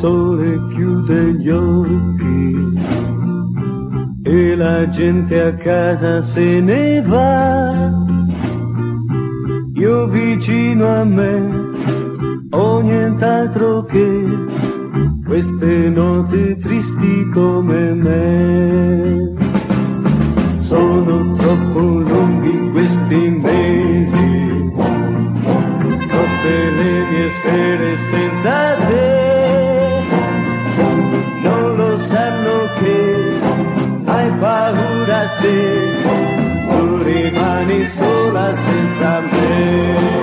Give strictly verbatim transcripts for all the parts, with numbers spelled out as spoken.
sole chiude gli occhi e la gente a casa se ne va, io vicino a me ho nient'altro che queste note tristi come me. Sono troppo lunghi questi mesi, troppe le mie sere senza te, non lo sanno che hai paura se tu rimani sola senza me.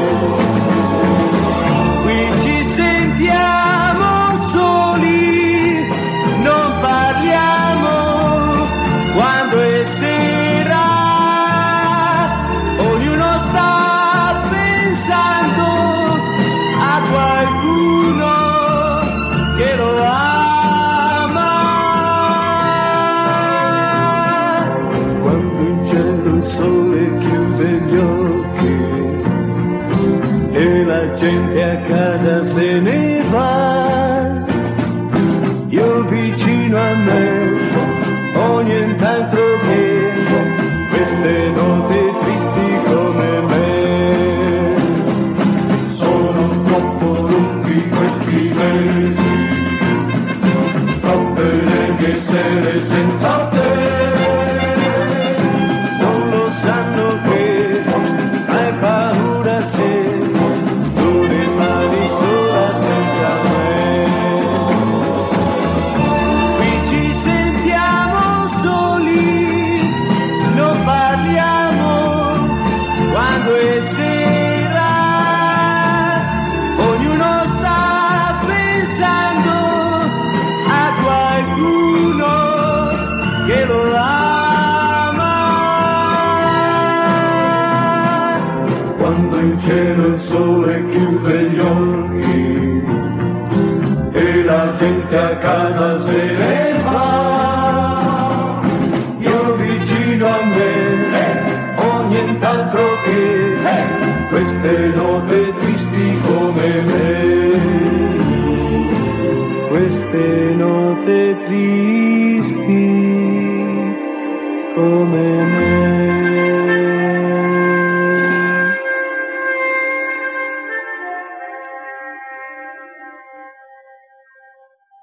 Qui ci sentiamo soli, non parliamo quando è sera, ognuno sta pensando a qualcuno che lo ama. Quando in cielo il sole chiude gli occhi e la gente a casa se ne va, io vicino a me ho nient'altro che queste note tristi come me. Sono troppo lunghi questi mesi, troppe le mie sere senza te, non lo sanno che hai paura se tu rimani sola senza me. Qui ci sentiamo soli, non parliamo quando è sera, ognuno sta pensando a qualcuno che lo ama. Quando in cielo il sole chiude gli occhi e la gente a casa se ne va, io vicino a me ho nient'altro che queste note tristi come me, queste note tristi come me.